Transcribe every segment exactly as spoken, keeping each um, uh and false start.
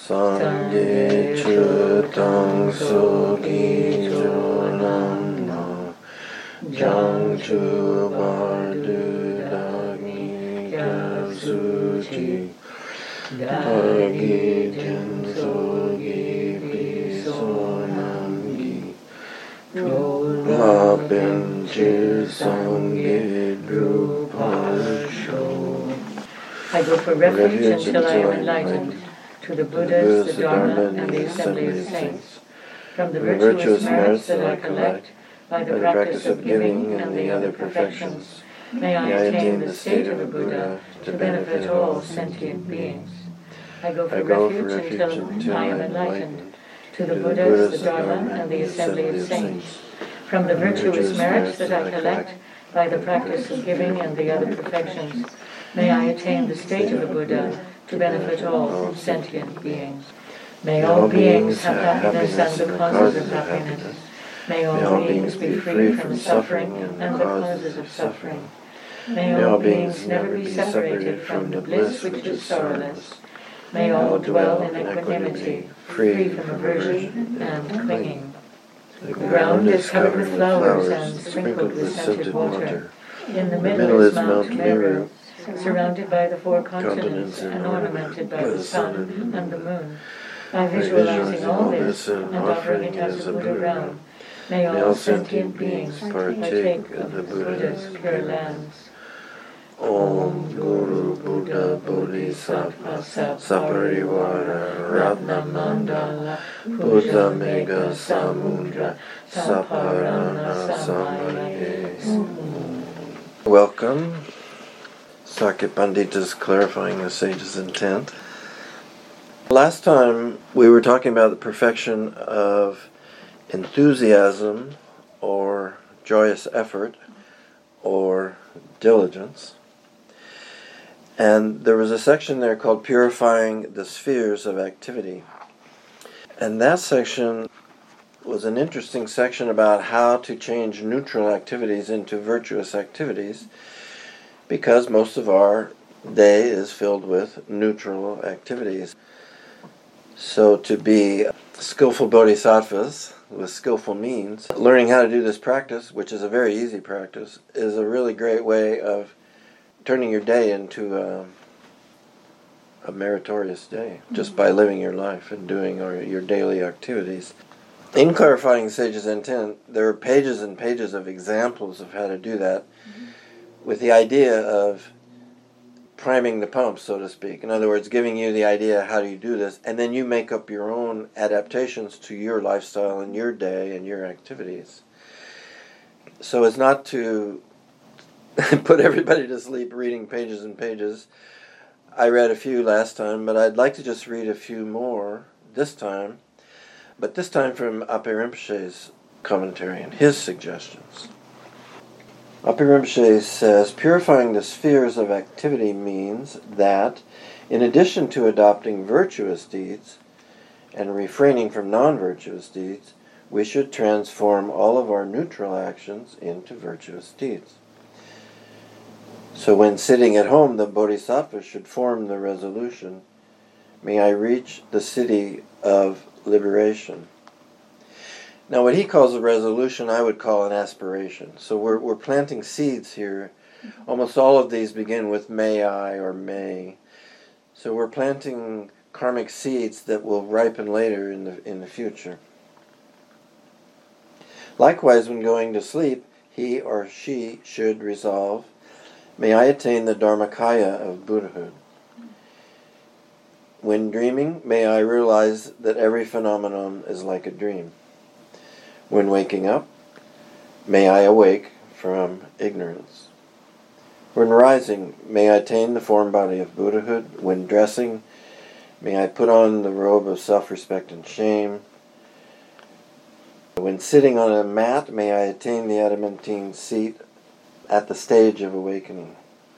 Sangye chutang sogi chunam no jang chu bardu dagi gyasuji dagi jen sogi pisonam gi lapen chir sangye drupasho. I go for refuge until I am enlightened to the Buddhas, the Dharma, and the assembly of saints. From the virtuous merits that I collect by the practice of giving and the other perfections, may I attain the state of a Buddha to benefit all sentient beings. I go for refuge until I am enlightened to the Buddhas, the Dharma, and the assembly of saints. From the virtuous merits that I collect by the practice of giving and the other perfections, may I attain the state of a Buddha to benefit all sentient beings. May all beings have happiness and the causes of happiness. May all beings be free from suffering and the causes of suffering. May all beings never be separated from the bliss which is sorrowless. May all dwell in equanimity, free from aversion and clinging. The ground is covered with flowers and sprinkled with scented water. In the middle is Mount Meru, surrounded by the four continents and ornamented by the sun and the moon. By visualizing all this and offering it as a Buddha realm, may all sentient beings partake of the Buddha's pure lands. Om Guru Buddha Bodhisattva Saparivara Ratna Mandala Buddha Mega Samudra Saparana Samaye. Welcome. Sakya Pandita's clarifying the sage's intent. Last time we were talking about the perfection of enthusiasm or joyous effort or diligence. And there was a section there called Purifying the Spheres of Activity. And that section was an interesting section about how to change neutral activities into virtuous activities, because most of our day is filled with neutral activities. So to be skillful bodhisattvas with skillful means, learning how to do this practice, which is a very easy practice, is a really great way of turning your day into a, a meritorious day, just by living your life and doing our, your daily activities. In Clarifying Sage's Intent, there are pages and pages of examples of how to do that, with the idea of priming the pump, so to speak. In other words, giving you the idea how do you do this, and then you make up your own adaptations to your lifestyle and your day and your activities. So it's not to put everybody to sleep reading pages and pages. I read a few last time, but I'd like to just read a few more this time, but this time from Ape Rinpoche's commentary and his suggestions. Ape Rinpoche says, purifying the spheres of activity means that, in addition to adopting virtuous deeds and refraining from non-virtuous deeds, we should transform all of our neutral actions into virtuous deeds. So when sitting at home, the Bodhisattva should form the resolution, may I reach the city of liberation. Now, what he calls a resolution, I would call an aspiration. So we're we're planting seeds here. Almost all of these begin with may I or may. So we're planting karmic seeds that will ripen later in the in the future. Likewise, when going to sleep, he or she should resolve, may I attain the Dharmakaya of Buddhahood. When dreaming, may I realize that every phenomenon is like a dream. When waking up, may I awake from ignorance. When rising, may I attain the form body of Buddhahood. When dressing, may I put on the robe of self-respect and shame. When sitting on a mat, may I attain the adamantine seat at the stage of awakening.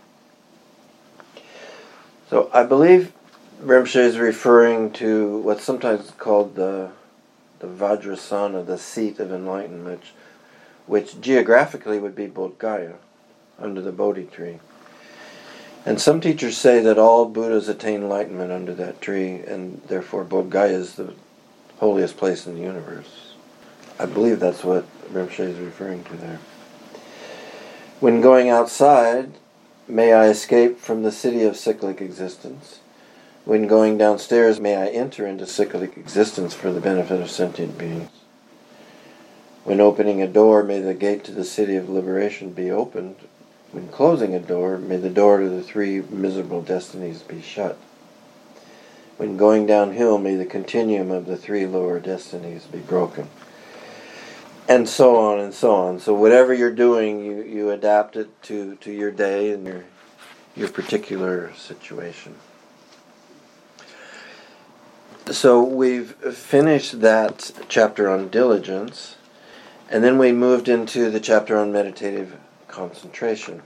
So I believe Rinpoche is referring to what's sometimes called the the Vajrasana, the seat of enlightenment, which geographically would be Bodh Gaya, under the Bodhi tree. And some teachers say that all Buddhas attain enlightenment under that tree, and therefore Bodh Gaya is the holiest place in the universe. I believe that's what Rinpoche is referring to there. When going outside, may I escape from the city of cyclic existence. When going downstairs, may I enter into cyclic existence for the benefit of sentient beings. When opening a door, may the gate to the city of liberation be opened. When closing a door, may the door to the three miserable destinies be shut. When going downhill, may the continuum of the three lower destinies be broken. And so on and so on. So whatever you're doing, you, you adapt it to, to your day and your, your particular situation. So we've finished that chapter on diligence, and then we moved into the chapter on meditative concentration.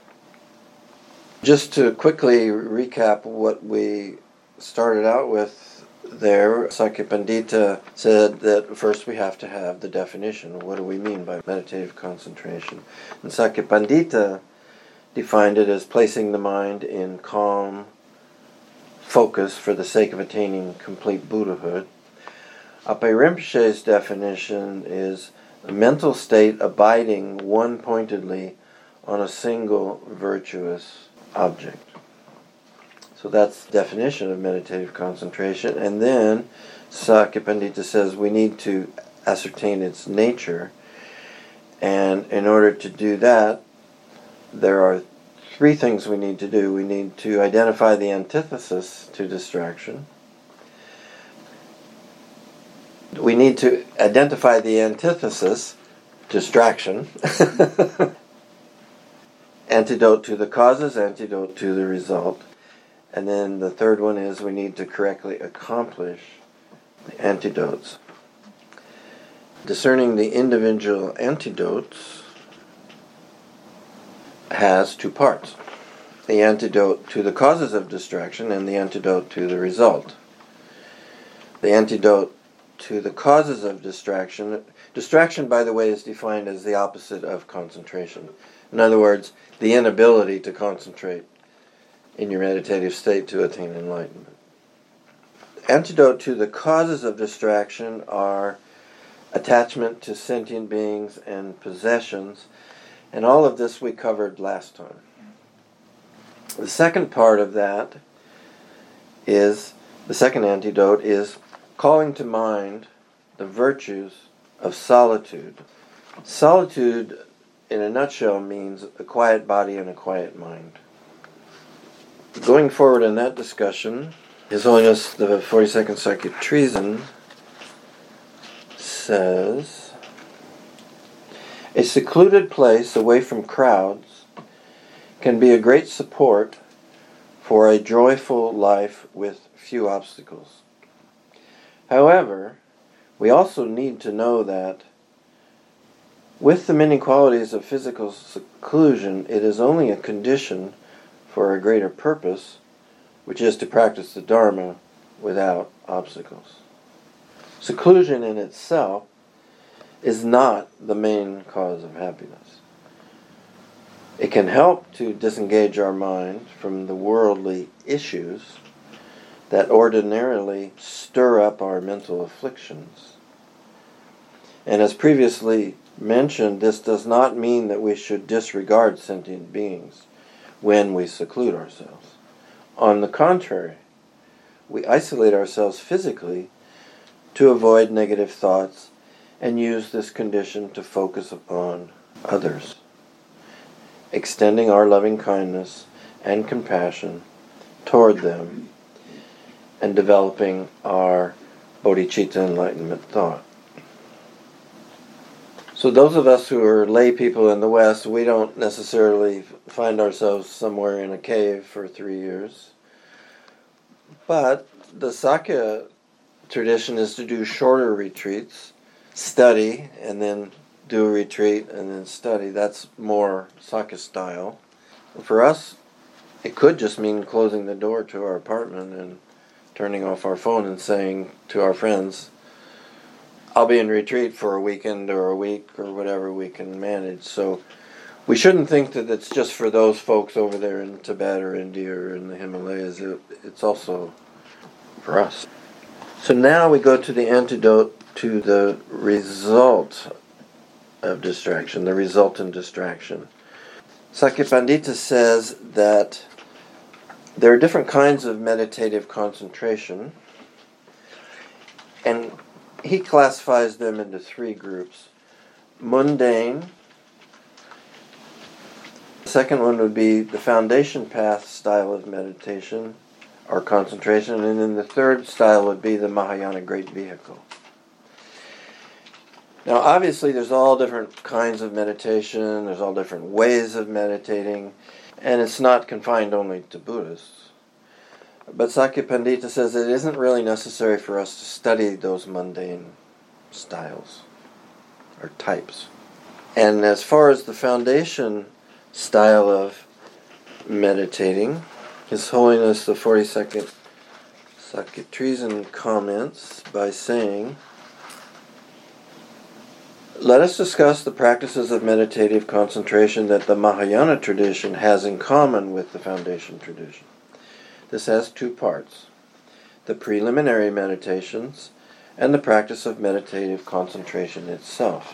Just to quickly recap what we started out with there, Sakya Pandita said that first we have to have the definition. What do we mean by meditative concentration? And Sakya Pandita defined it as placing the mind in calm focus for the sake of attaining complete Buddhahood. Ape Rinpoche's definition is a mental state abiding one-pointedly on a single virtuous object. So that's the definition of meditative concentration. And then Sakya Pandita says we need to ascertain its nature. And in order to do that, there are three things we need to do. We need to identify the antithesis to distraction. We need to identify the antithesis, distraction. Antidote to the causes, antidote to the result. And then the third one is we need to correctly accomplish the antidotes. Discerning the individual antidotes has two parts. The antidote to the causes of distraction and the antidote to the result. The antidote to the causes of distraction. Distraction, by the way, is defined as the opposite of concentration. In other words, the inability to concentrate in your meditative state to attain enlightenment. Antidote to the causes of distraction are attachment to sentient beings and possessions, and all of this we covered last time. The second part of that is, the second antidote is calling to mind the virtues of solitude. Solitude, in a nutshell, means a quiet body and a quiet mind. Going forward in that discussion, His Holiness the forty-second Sakya Treason says, a secluded place away from crowds can be a great support for a joyful life with few obstacles. However, we also need to know that with the many qualities of physical seclusion, it is only a condition for a greater purpose, which is to practice the Dharma without obstacles. Seclusion in itself is not the main cause of happiness. It can help to disengage our mind from the worldly issues that ordinarily stir up our mental afflictions. And as previously mentioned, this does not mean that we should disregard sentient beings when we seclude ourselves. On the contrary, we isolate ourselves physically to avoid negative thoughts and use this condition to focus upon others, extending our loving kindness and compassion toward them and developing our bodhicitta enlightenment thought. So those of us who are lay people in the West, we don't necessarily find ourselves somewhere in a cave for three years. But the Sakya tradition is to do shorter retreats, study, and then do a retreat, and then study. That's more Sakya style. For us, it could just mean closing the door to our apartment and turning off our phone and saying to our friends, I'll be in retreat for a weekend or a week or whatever we can manage. So we shouldn't think that it's just for those folks over there in Tibet or India or in the Himalayas. It, it's also for us. So now we go to the antidote to the result of distraction, the resultant distraction. Sakya Pandita says that there are different kinds of meditative concentration, and he classifies them into three groups. Mundane. The second one would be the foundation path style of meditation or concentration, and then the third style would be the Mahayana Great Vehicle. Now, obviously, there's all different kinds of meditation, there's all different ways of meditating, and it's not confined only to Buddhists. But Sakya Pandita says it isn't really necessary for us to study those mundane styles or types. And as far as the foundation style of meditating, His Holiness the forty-second Sakya Treason comments by saying, "Let us discuss the practices of meditative concentration that the Mahayana tradition has in common with the foundation tradition. This has two parts, the preliminary meditations and the practice of meditative concentration itself.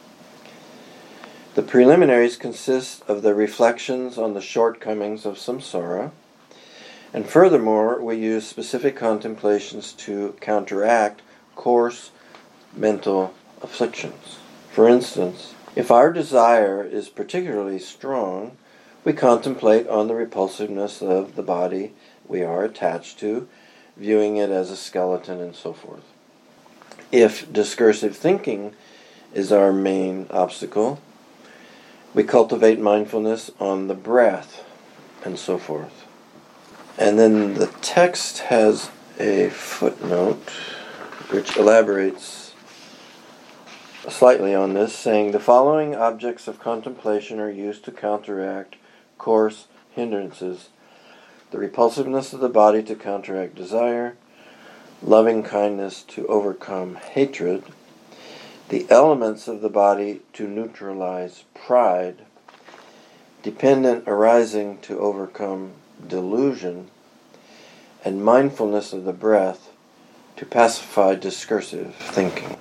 The preliminaries consist of the reflections on the shortcomings of samsara, and furthermore, we use specific contemplations to counteract coarse mental afflictions. For instance, if our desire is particularly strong, we contemplate on the repulsiveness of the body we are attached to, viewing it as a skeleton and so forth. If discursive thinking is our main obstacle, we cultivate mindfulness on the breath and so forth." And then the text has a footnote which elaborates slightly on this, saying, "The following objects of contemplation are used to counteract coarse hindrances: the repulsiveness of the body to counteract desire, loving kindness to overcome hatred, the elements of the body to neutralize pride, dependent arising to overcome delusion, and mindfulness of the breath to pacify discursive thinking."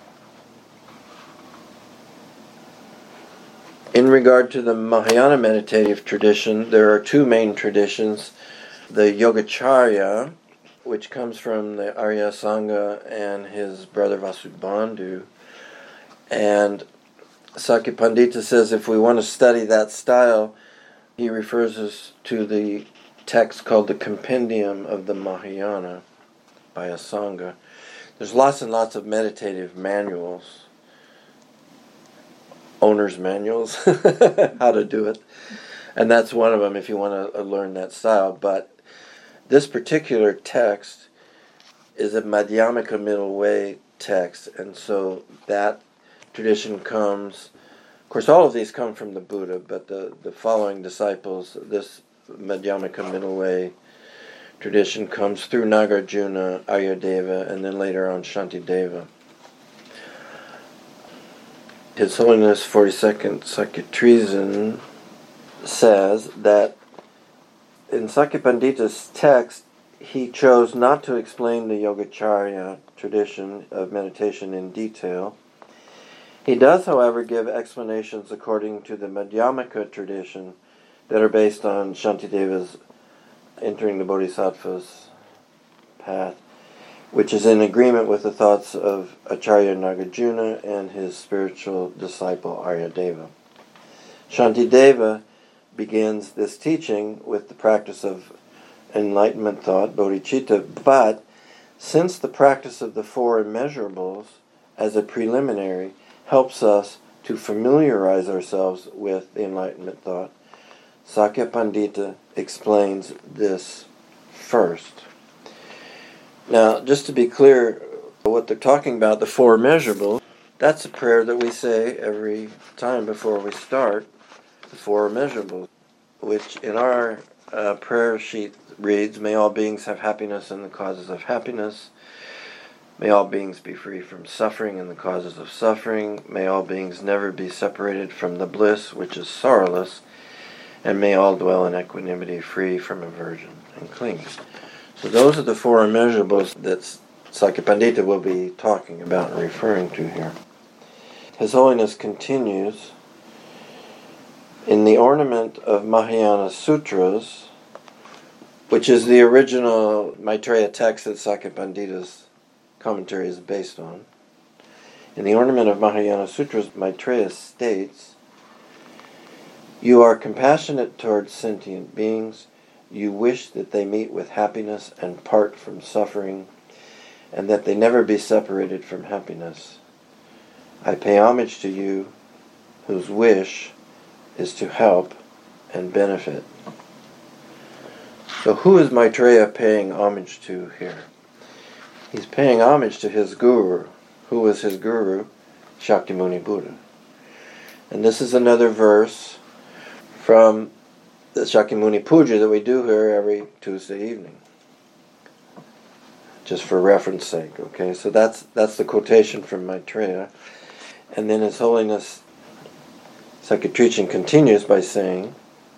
In regard to the Mahayana meditative tradition, there are two main traditions. The Yogacarya, which comes from the Arya Sangha and his brother Vasubandhu. And Sakya Pandita says if we want to study that style, he refers us to the text called the Compendium of the Mahayana by Asanga. There's lots and lots of meditative manuals, owner's manuals, how to do it. And that's one of them if you want to learn that style. But this particular text is a Madhyamaka middle way text, and so that tradition comes, of course all of these come from the Buddha, but the, the following disciples, this Madhyamaka middle way tradition comes through Nagarjuna, Aryadeva, and then later on Shantideva. His Holiness forty-second Sakya Treason says that in Sakya Pandita's text, he chose not to explain the Yogacarya tradition of meditation in detail. He does, however, give explanations according to the Madhyamaka tradition that are based on Shantideva's entering the Bodhisattva's path, which is in agreement with the thoughts of Acharya Nagarjuna and his spiritual disciple Aryadeva. Shantideva begins this teaching with the practice of enlightenment thought, bodhicitta, but since the practice of the four immeasurables as a preliminary helps us to familiarize ourselves with the enlightenment thought, Sakya Pandita explains this first. Now, just to be clear, what they're talking about, the four immeasurables, that's a prayer that we say every time before we start, the four immeasurables, which in our uh, prayer sheet reads, "May all beings have happiness and the causes of happiness. May all beings be free from suffering and the causes of suffering. May all beings never be separated from the bliss which is sorrowless. And may all dwell in equanimity, free from aversion and clinging. So those are the four immeasurables that Sakya Pandita will be talking about and referring to here. His Holiness continues, in the ornament of Mahayana Sutras, which is the original Maitreya text that Sakya Pandita's commentary is based on. In the ornament of Mahayana Sutras, Maitreya states, "You are compassionate towards sentient beings. You wish that they meet with happiness and part from suffering, and that they never be separated from happiness. I pay homage to you, whose wish is to help and benefit." So who is Maitreya paying homage to here? He's paying homage to his guru. Who was his guru? Shakyamuni Buddha. And this is another verse from the Shakyamuni Puja that we do here every Tuesday evening. Just for reference sake, okay? So that's that's the quotation from Maitreya. And then His Holiness Sakya Trichin continues by saying,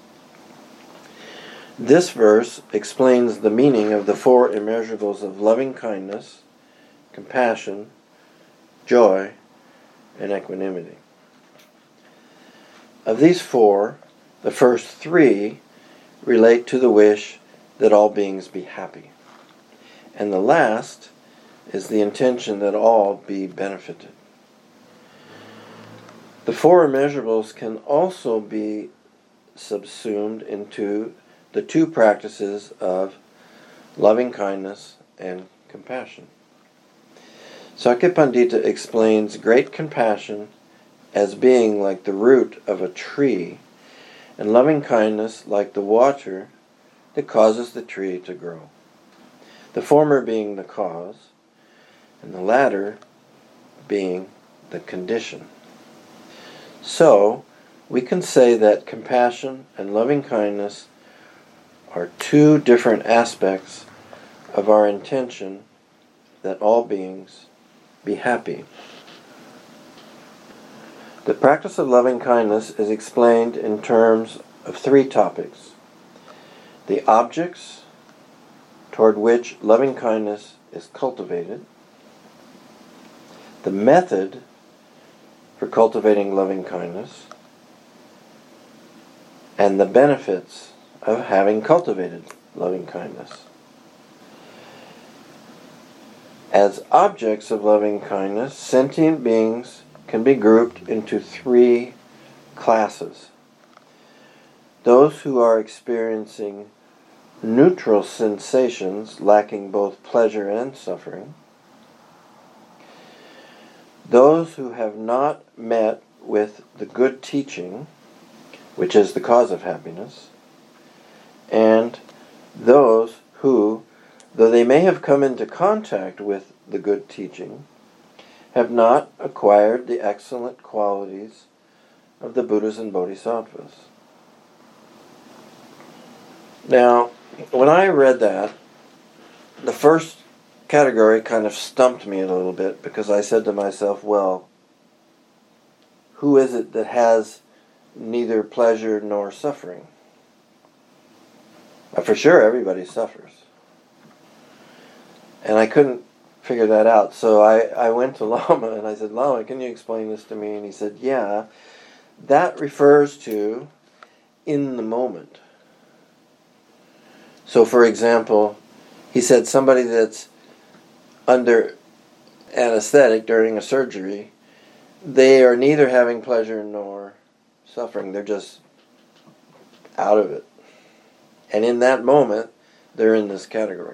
"This verse explains the meaning of the four immeasurables of loving kindness, compassion, joy, and equanimity. Of these four, the first three relate to the wish that all beings be happy. And the last is the intention that all be benefited. The four immeasurables can also be subsumed into the two practices of loving kindness and compassion. Sakya Pandita explains great compassion as being like the root of a tree, and loving kindness like the water that causes the tree to grow. The former being the cause, and the latter being the condition. So, we can say that compassion and loving kindness are two different aspects of our intention that all beings be happy. The practice of loving kindness is explained in terms of three topics: the objects toward which loving kindness is cultivated, the method for cultivating loving kindness, and the benefits of having cultivated loving kindness. As objects of loving kindness, sentient beings can be grouped into three classes. Those who are experiencing neutral sensations lacking both pleasure and suffering, those who have not met with the good teaching, which is the cause of happiness, and those who, though they may have come into contact with the good teaching, have not acquired the excellent qualities of the Buddhas and Bodhisattvas. Now, when I read that, the first category kind of stumped me a little bit, because I said to myself, well, who is it that has neither pleasure nor suffering? Now, for sure, everybody suffers. And I couldn't figure that out. So I, I went to Lama and I said, Lama, can you explain this to me? And he said, yeah, that refers to in the moment. So, for example, he said somebody that's under anesthetic during a surgery, they are neither having pleasure nor suffering. They're just out of it. And in that moment, they're in this category.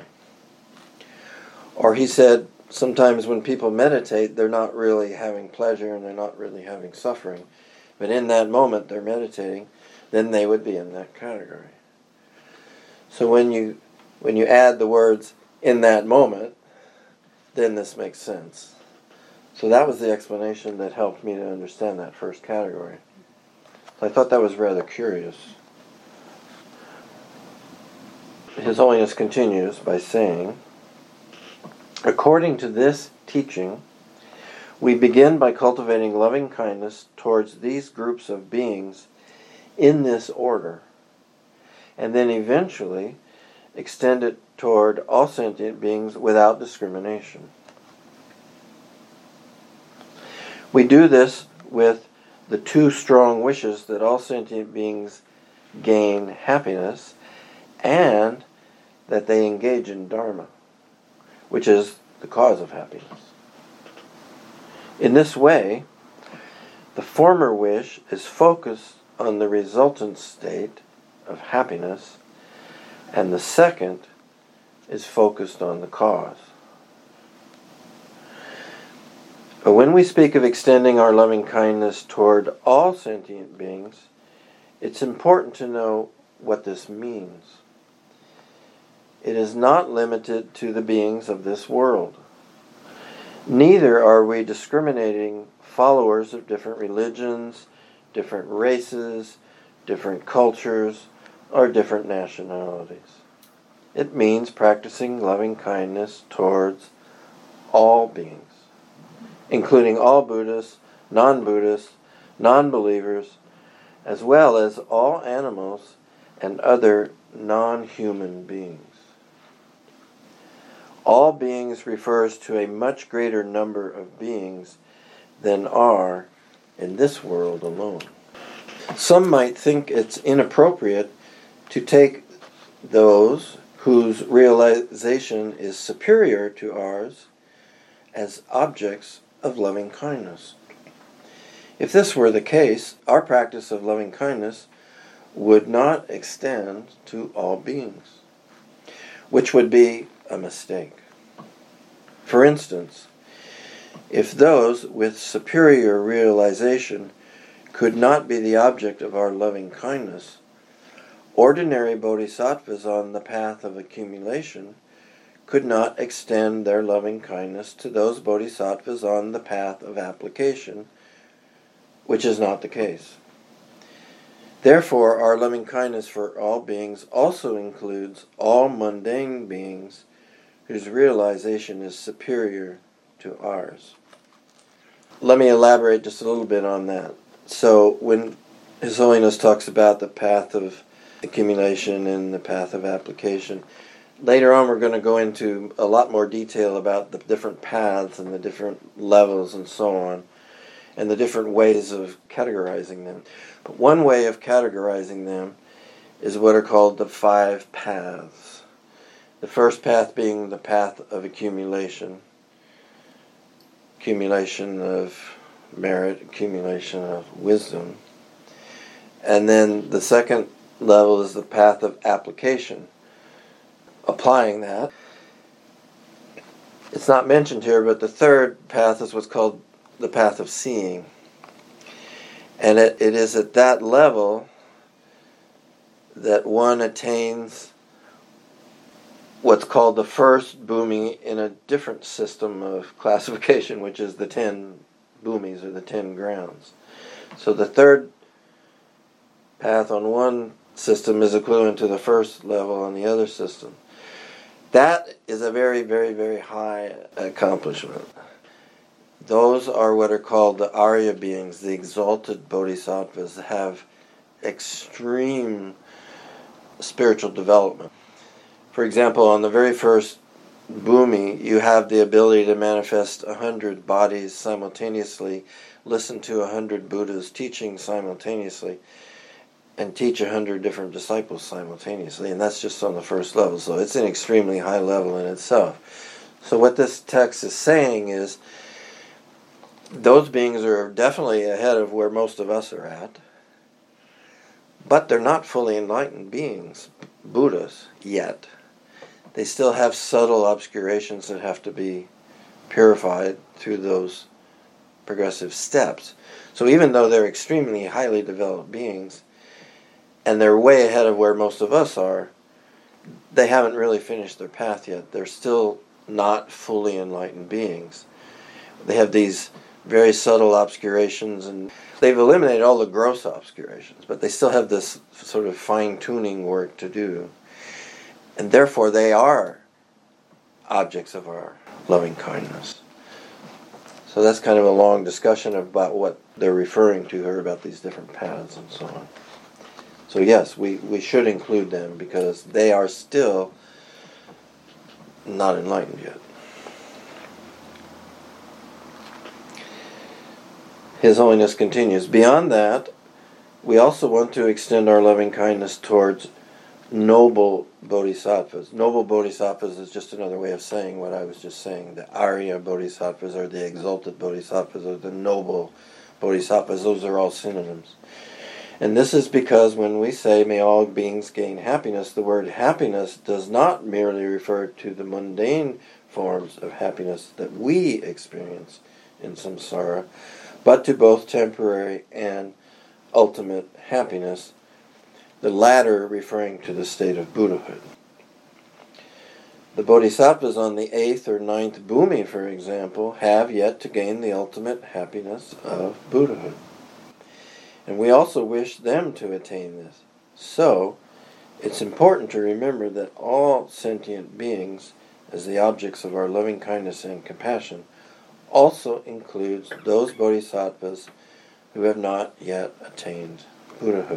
Or he said, sometimes when people meditate, they're not really having pleasure and they're not really having suffering. But in that moment, they're meditating, then they would be in that category. So when you when you add the words, in that moment, then this makes sense. So that was the explanation that helped me to understand that first category. So I thought that was rather curious. His Holiness continues by saying, According to this teaching, we begin by cultivating loving kindness towards these groups of beings in this order, and then eventually extend it toward all sentient beings without discrimination. We do this with the two strong wishes that all sentient beings gain happiness and that they engage in Dharma, which is the cause of happiness. In this way, the former wish is focused on the resultant state of happiness, and the second is focused on the cause. When we speak of extending our loving kindness toward all sentient beings, it's important to know what this means. It is not limited to the beings of this world. Neither are we discriminating followers of different religions, different races, different cultures, or different nationalities. It means practicing loving kindness towards all beings, including all Buddhists, non-Buddhists, non-believers, as well as all animals and other non-human beings. All beings refers to a much greater number of beings than are in this world alone. Some might think it's inappropriate to take those whose realization is superior to ours as objects of loving kindness. If this were the case, our practice of loving kindness would not extend to all beings, which would be a mistake. For instance, if those with superior realization could not be the object of our loving kindness, ordinary bodhisattvas on the path of accumulation could not extend their loving kindness to those bodhisattvas on the path of application, which is not the case. Therefore, our loving kindness for all beings also includes all mundane beings whose realization is superior to ours. Let me elaborate just a little bit on that. So, when His Holiness talks about the path of accumulation and the path of application, later on we're going to go into a lot more detail about the different paths and the different levels and so on, and the different ways of categorizing them. But one way of categorizing them is what are called the five paths. The first path being the path of accumulation. Accumulation of merit, accumulation of wisdom. And then the second level is the path of application. Applying that. It's not mentioned here, but the third path is what's called the path of seeing. And it, it is at that level that one attains what's called the first bhumi in a different system of classification, which is the ten bhumis, or the ten grounds. So the third path on one system is equivalent to the first level on the other system. That is a very, very, very high accomplishment. Those are what are called the Arya beings, the exalted bodhisattvas, that have extreme spiritual development. For example, on the very first bhumi, you have the ability to manifest a hundred bodies simultaneously, listen to a hundred Buddhas teaching simultaneously, and teach a hundred different disciples simultaneously, and that's just on the first level, so it's an extremely high level in itself. So what this text is saying is, those beings are definitely ahead of where most of us are at, but they're not fully enlightened beings, Buddhas, yet. They still have subtle obscurations that have to be purified through those progressive steps. So even though they're extremely highly developed beings, and they're way ahead of where most of us are, they haven't really finished their path yet. They're still not fully enlightened beings. They have these very subtle obscurations, and they've eliminated all the gross obscurations, but they still have this sort of fine-tuning work to do. And therefore they are objects of our loving kindness. So that's kind of a long discussion about what they're referring to here about these different paths and so on. So yes, we, we should include them because they are still not enlightened yet. His Holiness continues, beyond that, we also want to extend our loving kindness towards noble bodhisattvas. Noble bodhisattvas is just another way of saying what I was just saying. The Arya bodhisattvas or the exalted bodhisattvas or the noble bodhisattvas, those are all synonyms. And this is because when we say may all beings gain happiness, the word happiness does not merely refer to the mundane forms of happiness that we experience in samsara, but to both temporary and ultimate happiness, the latter referring to the state of Buddhahood. The bodhisattvas on the eighth or ninth bhumi, for example, have yet to gain the ultimate happiness of Buddhahood. And we also wish them to attain this. So, it's important to remember that all sentient beings, as the objects of our loving kindness and compassion, also includes those bodhisattvas who have not yet attained Buddhahood.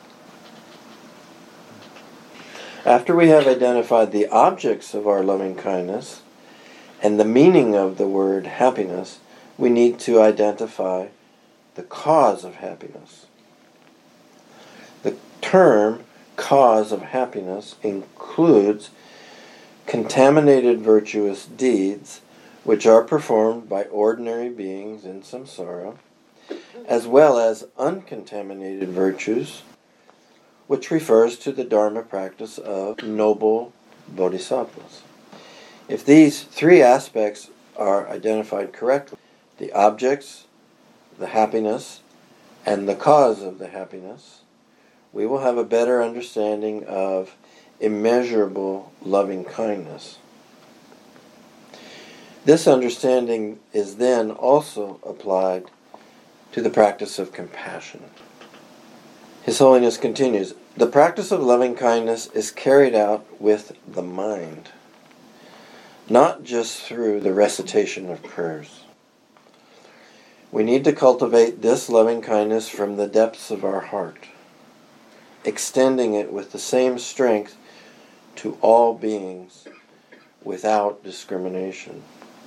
After we have identified the objects of our loving kindness and the meaning of the word happiness, we need to identify the cause of happiness. The term cause of happiness includes contaminated virtuous deeds which are performed by ordinary beings in samsara, as well as uncontaminated virtues, which refers to the Dharma practice of noble bodhisattvas. If these three aspects are identified correctly, the objects, the happiness, and the cause of the happiness, we will have a better understanding of immeasurable loving kindness. This understanding is then also applied to the practice of compassion. His Holiness continues, the practice of loving kindness is carried out with the mind, not just through the recitation of prayers. We need to cultivate this loving kindness from the depths of our heart, extending it with the same strength to all beings without discrimination.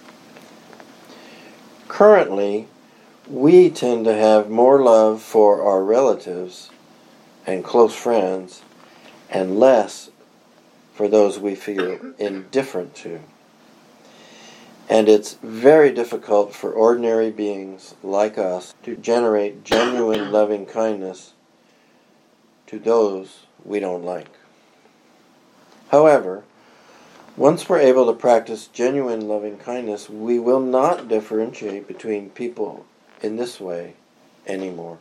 Currently, we tend to have more love for our relatives and close friends and less for those we feel indifferent to. And it's very difficult for ordinary beings like us to generate genuine loving kindness to those we don't like. However, once we're able to practice genuine loving kindness, we will not differentiate between people in this way anymore.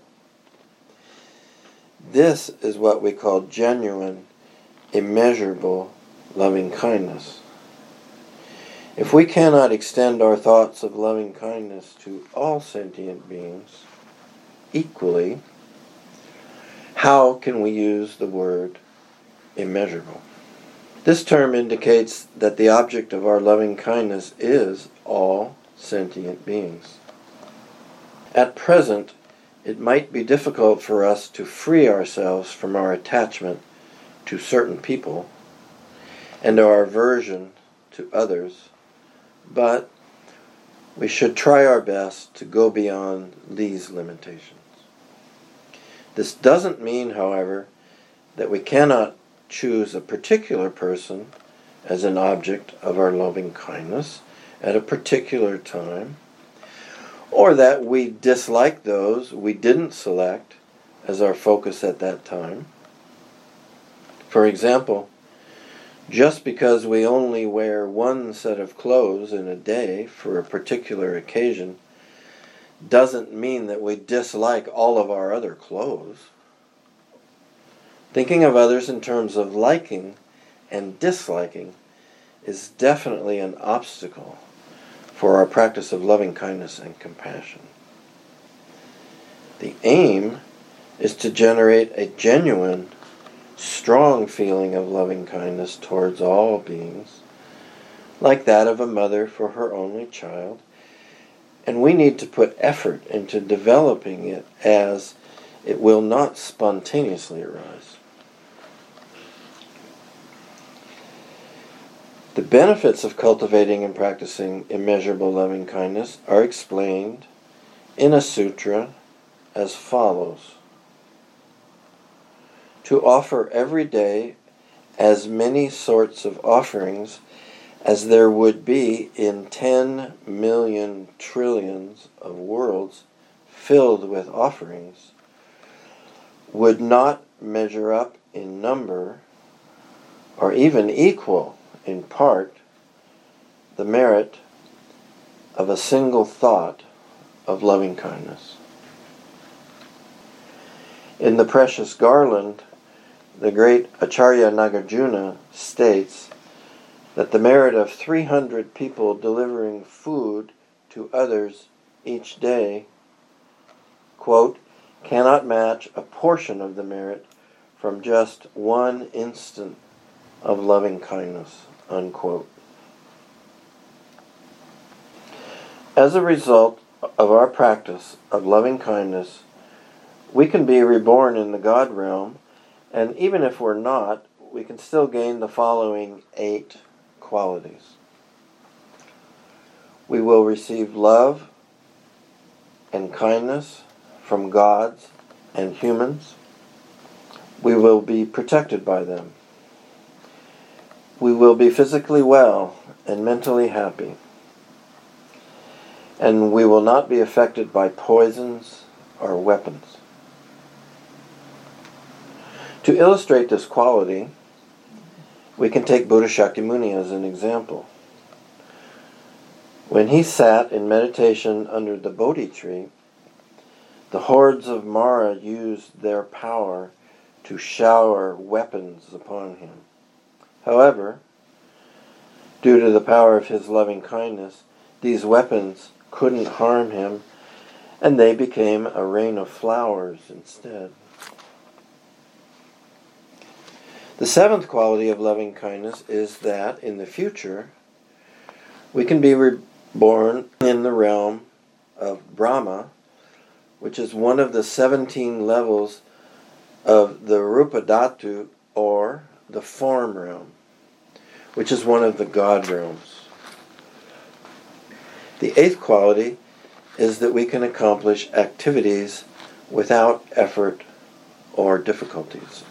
This is what we call genuine, immeasurable loving kindness. If we cannot extend our thoughts of loving kindness to all sentient beings equally, how can we use the word immeasurable? This term indicates that the object of our loving kindness is all sentient beings. At present, it might be difficult for us to free ourselves from our attachment to certain people and our aversion to others, but we should try our best to go beyond these limitations. This doesn't mean, however, that we cannot choose a particular person as an object of our loving kindness at a particular time, or that we dislike those we didn't select as our focus at that time. For example, just because we only wear one set of clothes in a day for a particular occasion doesn't mean that we dislike all of our other clothes. Thinking of others in terms of liking and disliking is definitely an obstacle for our practice of loving kindness and compassion. The aim is to generate a genuine, strong feeling of loving kindness towards all beings, like that of a mother for her only child, and we need to put effort into developing it, as it will not spontaneously arise. The benefits of cultivating and practicing immeasurable loving kindness are explained in a sutra as follows. To offer every day as many sorts of offerings as there would be in ten million trillions of worlds filled with offerings would not measure up in number or even equal in part the merit of a single thought of loving kindness. In the Precious Garland, the great Acharya Nagarjuna states that the merit of three hundred people delivering food to others each day, quote, cannot match a portion of the merit from just one instant of loving kindness, unquote. As a result of our practice of loving kindness, we can be reborn in the God realm, and even if we're not, we can still gain the following eight qualities. We will receive love and kindness from gods and humans. We will be protected by them. We will be physically well and mentally happy. And we will not be affected by poisons or weapons. To illustrate this quality, we can take Buddha Shakyamuni as an example. When he sat in meditation under the Bodhi tree, the hordes of Mara used their power to shower weapons upon him. However, due to the power of his loving kindness, these weapons couldn't harm him, and they became a rain of flowers instead. The seventh quality of loving kindness is that in the future we can be reborn in the realm of Brahma, which is one of the seventeen levels of the Rupa Dhatu, or the form realm, which is one of the God realms. The eighth quality is that we can accomplish activities without effort or difficulties.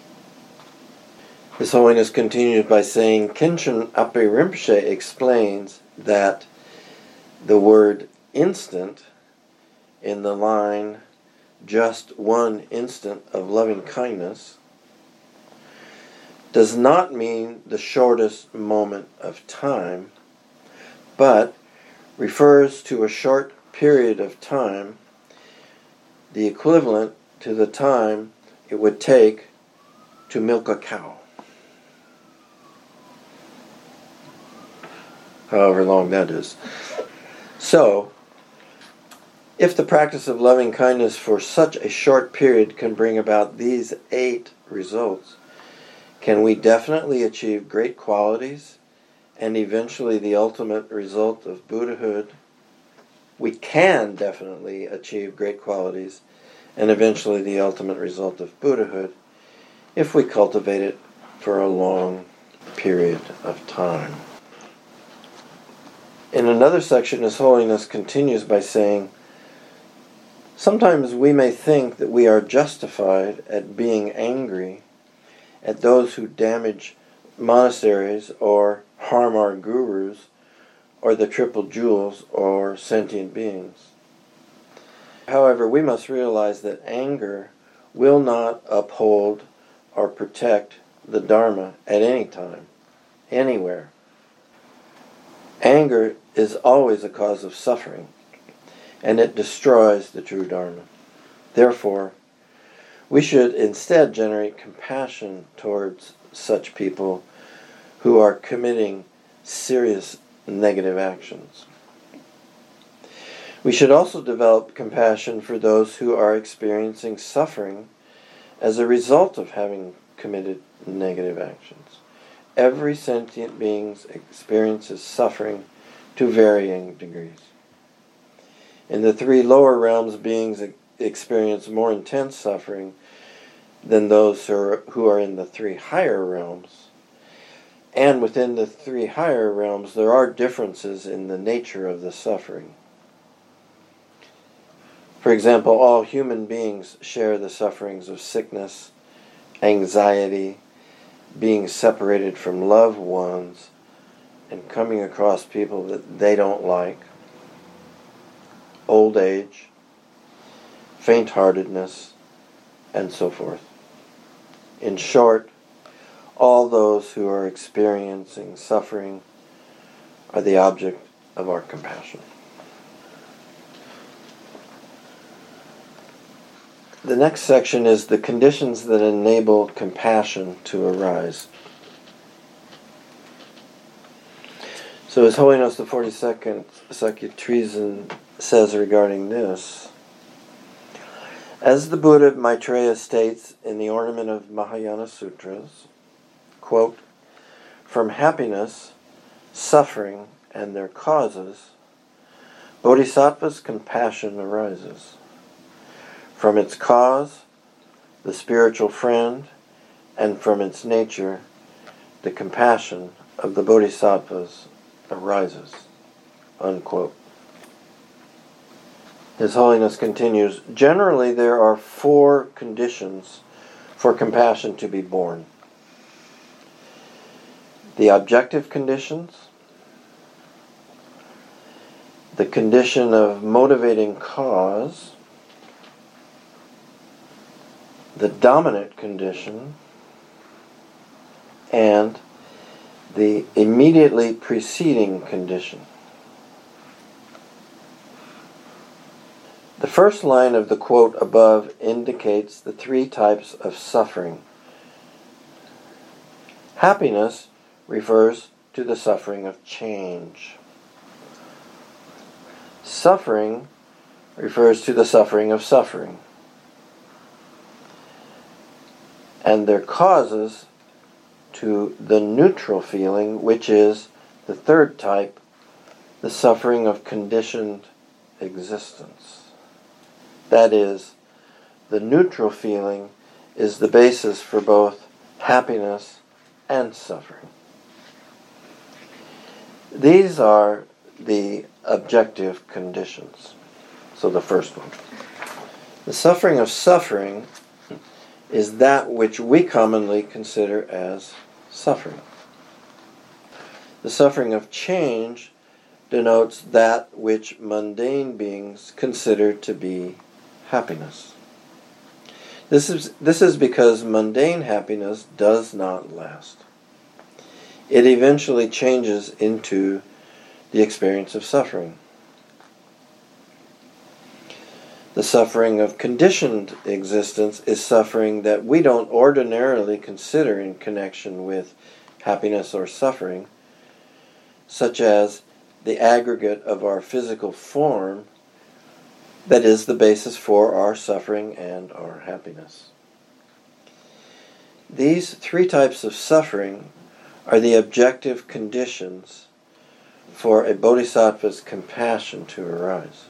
His Holiness continues by saying, Khenchen Ape Rinpoche explains that the word instant in the line, just one instant of loving kindness, does not mean the shortest moment of time, but refers to a short period of time, the equivalent to the time it would take to milk a cow. However long that is. So, if the practice of loving kindness for such a short period can bring about these eight results, can we definitely achieve great qualities and eventually the ultimate result of Buddhahood? We can definitely achieve great qualities and eventually the ultimate result of Buddhahood if we cultivate it for a long period of time. In another section, His Holiness continues by saying, sometimes we may think that we are justified at being angry at those who damage monasteries or harm our gurus or the triple jewels or sentient beings. However, we must realize that anger will not uphold or protect the Dharma at any time, anywhere. Anger is always a cause of suffering, and it destroys the true Dharma. Therefore, we should instead generate compassion towards such people who are committing serious negative actions. We should also develop compassion for those who are experiencing suffering as a result of having committed negative actions. every sentient being experiences suffering to varying degrees. In the three lower realms, beings experience more intense suffering than those who are, who are in the three higher realms. And within the three higher realms, there are differences in the nature of the suffering. For example, all human beings share the sufferings of sickness, anxiety, being separated from loved ones, and coming across people that they don't like, old age, faint-heartedness, and so forth. In short, all those who are experiencing suffering are the object of our compassion. The next section is the conditions that enable compassion to arise. So His Holiness the forty-second Sakya Trizin says regarding this, as the Buddha Maitreya states in the Ornament of Mahayana Sutras, quote, from happiness, suffering, and their causes, Bodhisattva's compassion arises. From its cause, the spiritual friend, and from its nature, the compassion of the Bodhisattvas arises. Unquote. His Holiness continues, generally there are four conditions for compassion to be born. The objective conditions, the condition of motivating cause, the dominant condition, and the immediately preceding condition. The first line of the quote above indicates the three types of suffering. Happiness refers to the suffering of change. Suffering refers to the suffering of suffering. And their causes to the neutral feeling, which is the third type, the suffering of conditioned existence. That is, the neutral feeling is the basis for both happiness and suffering. These are the objective conditions. So the first one. The suffering of suffering is that which we commonly consider as suffering. The suffering of change denotes that which mundane beings consider to be happiness. This is, this is because mundane happiness does not last. It eventually changes into the experience of suffering. The suffering of conditioned existence is suffering that we don't ordinarily consider in connection with happiness or suffering, such as the aggregate of our physical form that is the basis for our suffering and our happiness. These three types of suffering are the objective conditions for a bodhisattva's compassion to arise.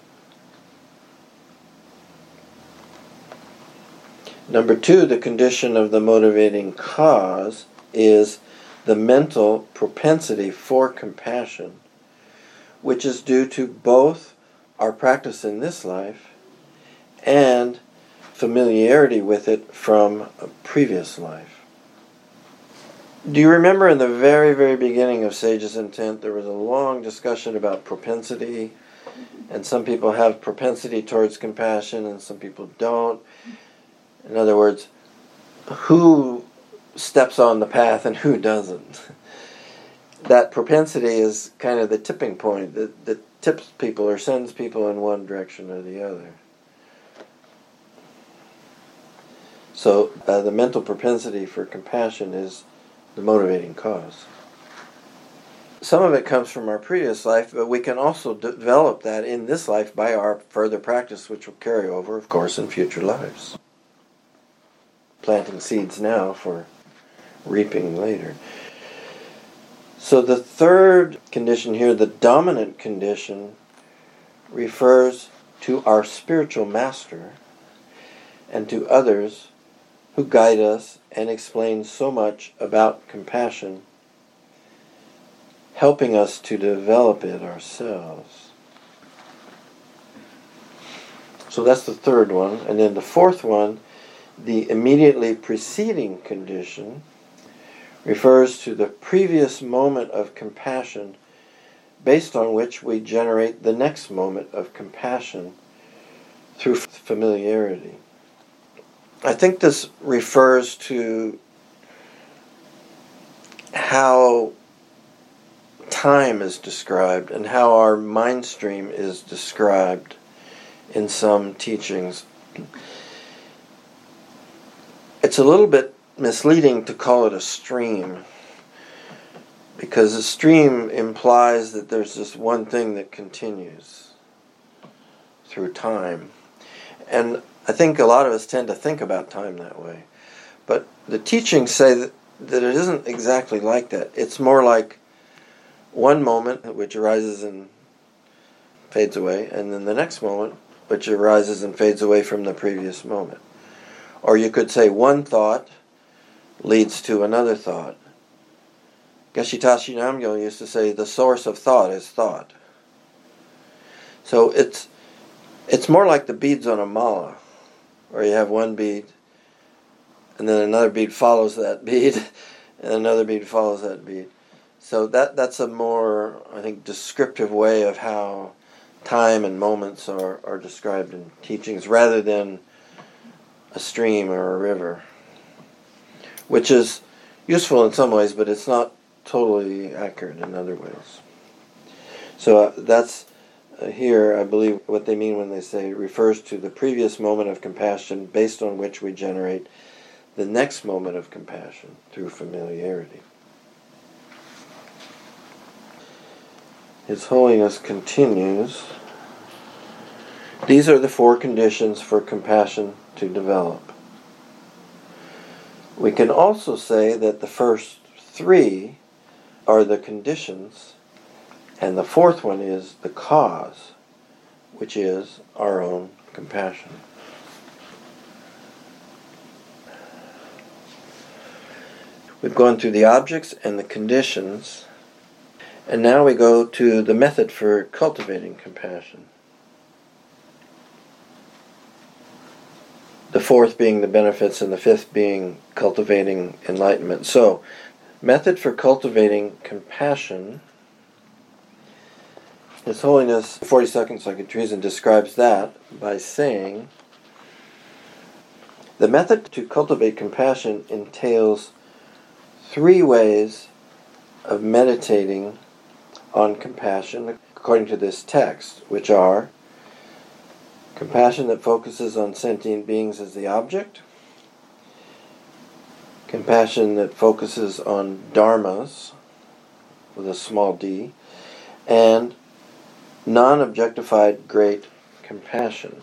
Number two, the condition of the motivating cause is the mental propensity for compassion, which is due to both our practice in this life and familiarity with it from a previous life. Do you remember in the very, very beginning of Sage's Intent, there was a long discussion about propensity, and some people have propensity towards compassion and some people don't. In other words, who steps on the path and who doesn't? That propensity is kind of the tipping point that, that tips people or sends people in one direction or the other. So uh, the mental propensity for compassion is the motivating cause. Some of it comes from our previous life, but we can also de- develop that in this life by our further practice, which will carry over, of course, in future lives. Planting seeds now for reaping later. So the third condition here, the dominant condition, refers to our spiritual master and to others who guide us and explain so much about compassion, helping us to develop it ourselves. So that's the third one. And then the fourth one, the immediately preceding condition, refers to the previous moment of compassion based on which we generate the next moment of compassion through familiarity. I think this refers to how time is described and how our mind stream is described in some teachings. It's a little bit misleading to call it a stream, because a stream implies that there's just one thing that continues through time. And I think a lot of us tend to think about time that way. But the teachings say that, that it isn't exactly like that. It's more like one moment which arises and fades away, and then the next moment which arises and fades away from the previous moment. Or you could say one thought leads to another thought. Geshe Tashi Namgyal used to say the source of thought is thought. So it's it's more like the beads on a mala, where you have one bead, and then another bead follows that bead, and another bead follows that bead. So that that's a more, I think, descriptive way of how time and moments are, are described in teachings, rather than a stream or a river, which is useful in some ways, but it's not totally accurate in other ways. So uh, that's uh, here, I believe, what they mean when they say it refers to the previous moment of compassion based on which we generate the next moment of compassion through familiarity. His Holiness continues, these are the four conditions for compassion to develop. We can also say that the first three are the conditions, and the fourth one is the cause, which is our own compassion. We've gone through the objects and the conditions, and now we go to the method for cultivating compassion. The fourth being the benefits, and the fifth being cultivating enlightenment. So, method for cultivating compassion. His Holiness, forty seconds like a treason, describes that by saying, the method to cultivate compassion entails three ways of meditating on compassion according to this text, which are compassion that focuses on sentient beings as the object, compassion that focuses on dharmas, with a small d, and non-objectified great compassion.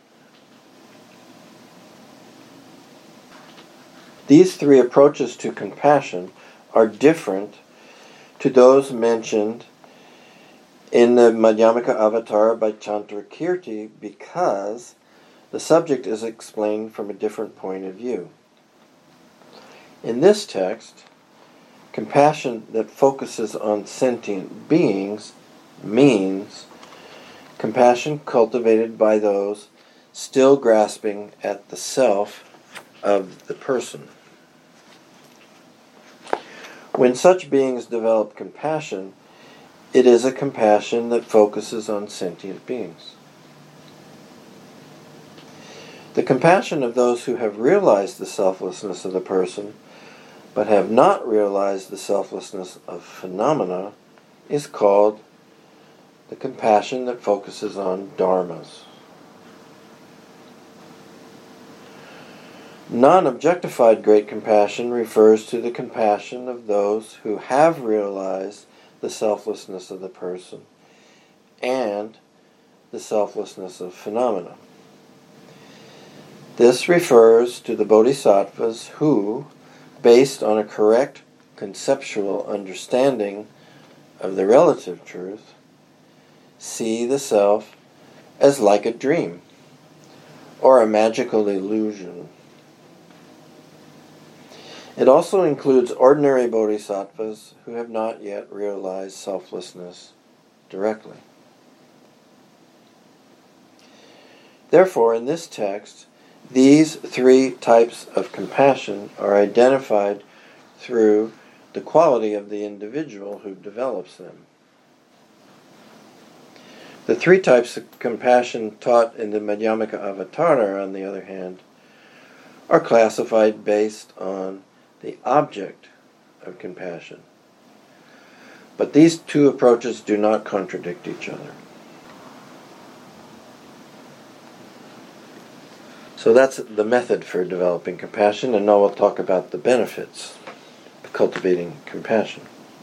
These three approaches to compassion are different to those mentioned in the Madhyamaka Avatara by Chandrakirti, because the subject is explained from a different point of view. In this text, compassion that focuses on sentient beings means compassion cultivated by those still grasping at the self of the person. When such beings develop compassion, it is a compassion that focuses on sentient beings. The compassion of those who have realized the selflessness of the person, but have not realized the selflessness of phenomena, is called the compassion that focuses on dharmas. Non-objectified great compassion refers to the compassion of those who have realized the selflessness of the person and the selflessness of phenomena. This refers to the bodhisattvas who, based on a correct conceptual understanding of the relative truth, see the self as like a dream or a magical illusion. It also includes ordinary bodhisattvas who have not yet realized selflessness directly. Therefore, in this text, these three types of compassion are identified through the quality of the individual who develops them. The three types of compassion taught in the Madhyamaka Avatara, on the other hand, are classified based on the object of compassion. But these two approaches do not contradict each other. So that's the method for developing compassion, and now we'll talk about the benefits of cultivating compassion.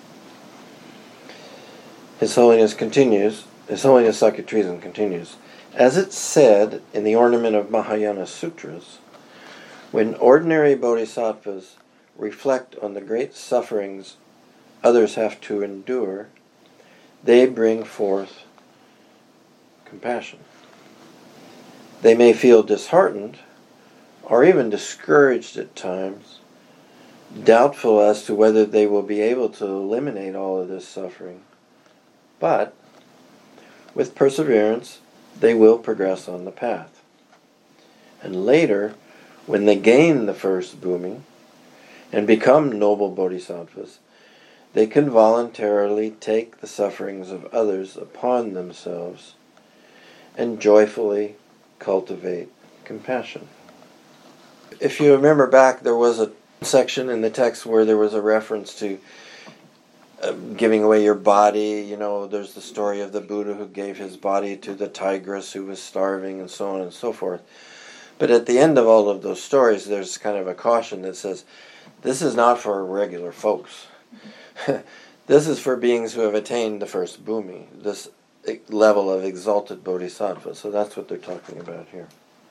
His Holiness continues, His Holiness Sakya-Trizin continues, as it's said in the Ornament of Mahayana Sutras, when ordinary bodhisattvas reflect on the great sufferings others have to endure, they bring forth compassion. They may feel disheartened or even discouraged at times, doubtful as to whether they will be able to eliminate all of this suffering. But with perseverance, they will progress on the path. And later, when they gain the first bhumi and become noble bodhisattvas, they can voluntarily take the sufferings of others upon themselves and joyfully cultivate compassion. If you remember back, there was a section in the text where there was a reference to uh, giving away your body. You know, there's the story of the Buddha who gave his body to the tigress who was starving, and so on and so forth. But at the end of all of those stories, there's kind of a caution that says, this is not for regular folks. This is for beings who have attained the first bhumi, this level of exalted bodhisattva. So that's what they're talking about here.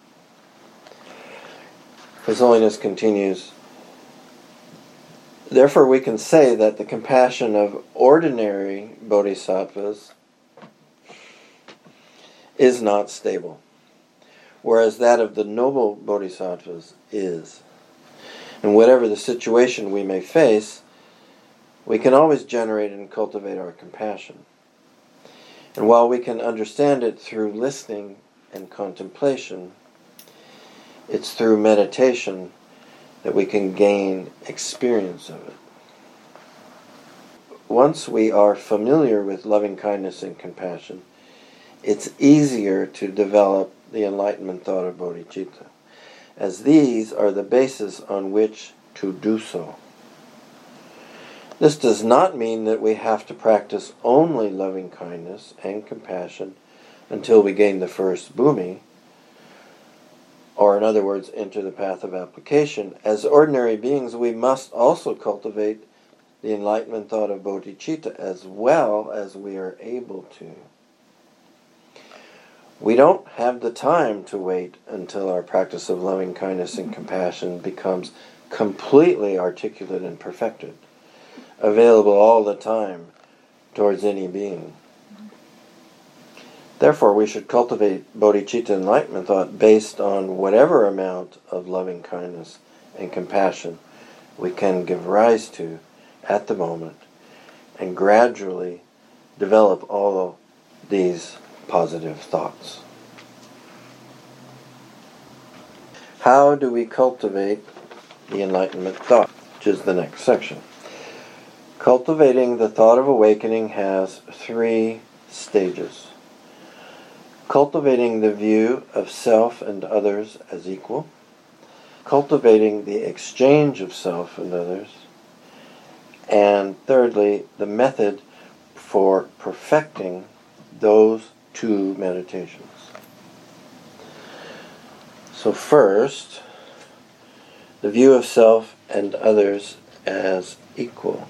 His Holiness continues, therefore we can say that the compassion of ordinary bodhisattvas is not stable, whereas that of the noble bodhisattvas is. And whatever the situation we may face, we can always generate and cultivate our compassion. And while we can understand it through listening and contemplation, it's through meditation that we can gain experience of it. Once we are familiar with loving kindness and compassion, it's easier to develop the enlightenment thought of bodhicitta, as these are the basis on which to do so. This does not mean that we have to practice only loving kindness and compassion until we gain the first bhumi, or in other words, enter the path of application. As ordinary beings, we must also cultivate the enlightenment thought of bodhicitta as well as we are able to. We don't have the time to wait until our practice of loving kindness and compassion becomes completely articulate and perfected, available all the time towards any being. Therefore, we should cultivate bodhicitta enlightenment thought based on whatever amount of loving kindness and compassion we can give rise to at the moment, and gradually develop all of these positive thoughts. How do we cultivate the enlightenment thought, which is the next section? Cultivating the thought of awakening has three stages. Cultivating the view of self and others as equal, cultivating the exchange of self and others, and thirdly, the method for perfecting those two meditations. So first, the view of self and others as equal.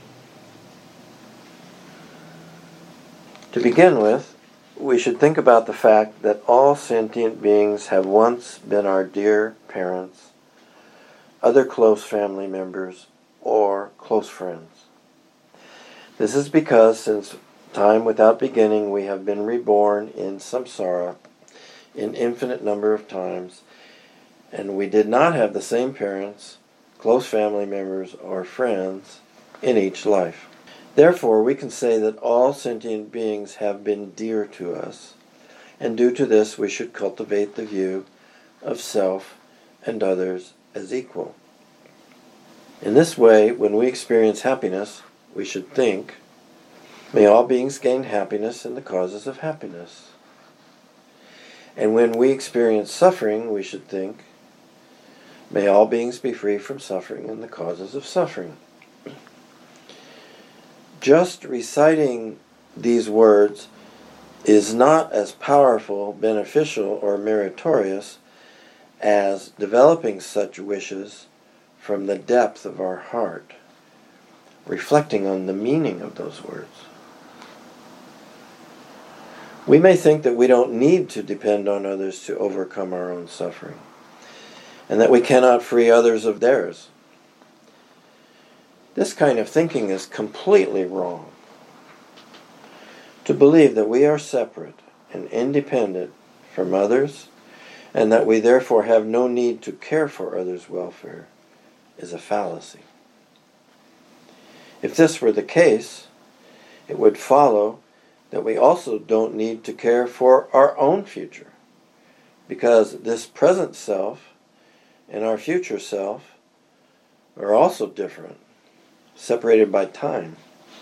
To begin with, we should think about the fact that all sentient beings have once been our dear parents, other close family members, or close friends. This is because since time without beginning we have been reborn in samsara in infinite number of times, and we did not have the same parents, close family members, or friends in each life. Therefore, we can say that all sentient beings have been dear to us, and due to this we should cultivate the view of self and others as equal. In this way, when we experience happiness, we should think, may all beings gain happiness in the causes of happiness. And when we experience suffering, we should think, may all beings be free from suffering and the causes of suffering. Just reciting these words is not as powerful, beneficial, or meritorious as developing such wishes from the depth of our heart, reflecting on the meaning of those words. We may think that we don't need to depend on others to overcome our own suffering, and that we cannot free others of theirs. This kind of thinking is completely wrong. To believe that we are separate and independent from others, and that we therefore have no need to care for others' welfare, is a fallacy. If this were the case, it would follow that we also don't need to care for our own future, because this present self and our future self are also different, separated by time.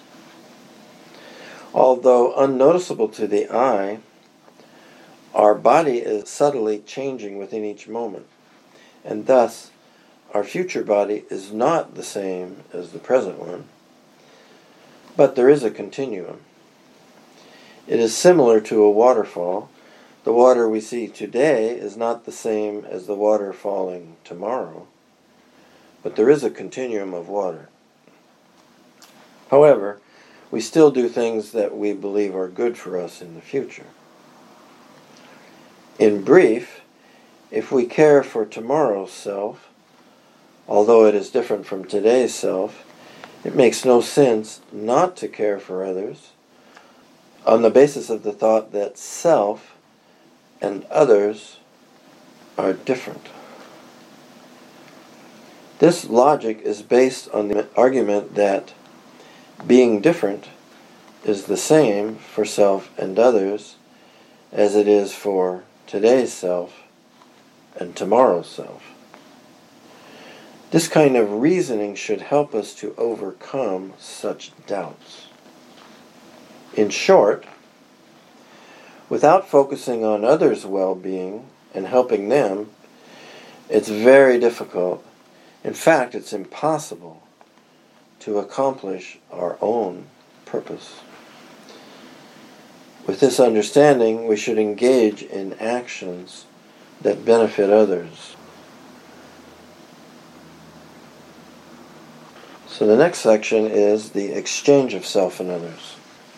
Although unnoticeable to the eye, our body is subtly changing within each moment, and thus our future body is not the same as the present one, but there is a continuum. It is similar to a waterfall. The water we see today is not the same as the water falling tomorrow, but there is a continuum of water. However, we still do things that we believe are good for us in the future. In brief, if we care for tomorrow's self, although it is different from today's self, it makes no sense not to care for others on the basis of the thought that self and others are different. This logic is based on the argument that being different is the same for self and others as it is for today's self and tomorrow's self. This kind of reasoning should help us to overcome such doubts. In short, without focusing on others' well-being and helping them, it's very difficult, in fact, it's impossible, to accomplish our own purpose. With this understanding, we should engage in actions that benefit others. So the next section is the exchange of self and others.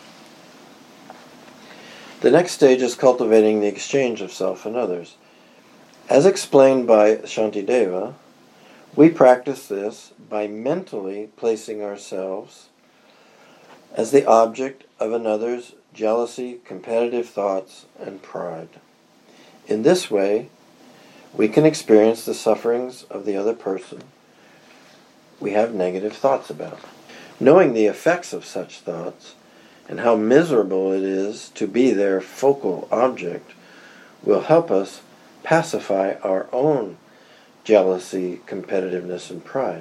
The next stage is cultivating the exchange of self and others. As explained by Shantideva, we practice this by mentally placing ourselves as the object of another's jealousy, competitive thoughts, and pride. In this way, we can experience the sufferings of the other person we have negative thoughts about. Knowing the effects of such thoughts and how miserable it is to be their focal object will help us pacify our own jealousy, competitiveness, and pride.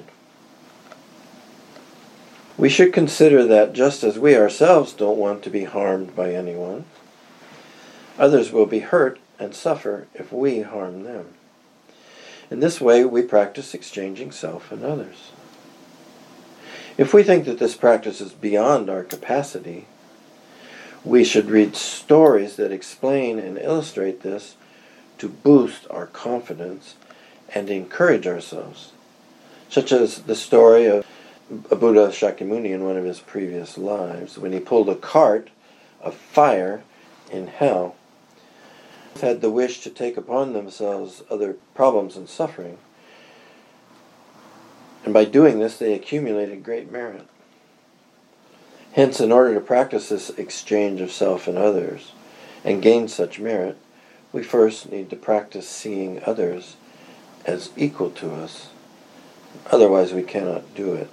We should consider that just as we ourselves don't want to be harmed by anyone, others will be hurt and suffer if we harm them. In this way, we practice exchanging self and others. If we think that this practice is beyond our capacity, we should read stories that explain and illustrate this to boost our confidence and encourage ourselves, such as the story of Buddha Shakyamuni in one of his previous lives, when he pulled a cart of fire in hell, had the wish to take upon themselves other problems and suffering, And by doing this, they accumulated great merit. Hence, in order to practice this exchange of self and others and gain such merit, we first need to practice seeing others as equal to us. Otherwise, we cannot do it.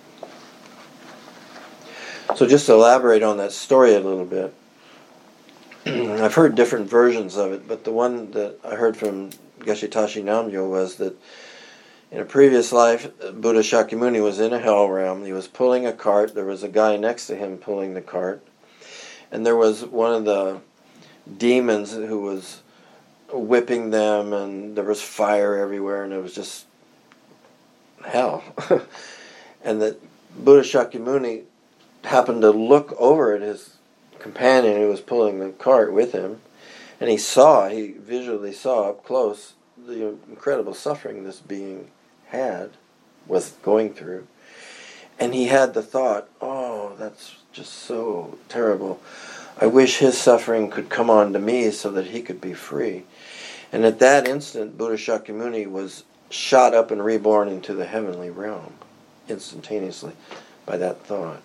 So just to elaborate on that story a little bit, I've heard different versions of it, but the one that I heard from Geshe Tashi Namgyo was that in a previous life, Buddha Shakyamuni was in a hell realm. He was pulling a cart. There was a guy next to him pulling the cart. And there was one of the demons who was whipping them, and there was fire everywhere, and it was just hell. And that Buddha Shakyamuni happened to look over at his companion who was pulling the cart with him, and he saw, he visually saw up close the incredible suffering this being had, was going through. And he had the thought, oh, that's just so terrible. I wish his suffering could come on to me so that he could be free. And at that instant, Buddha Shakyamuni was shot up and reborn into the heavenly realm instantaneously by that thought.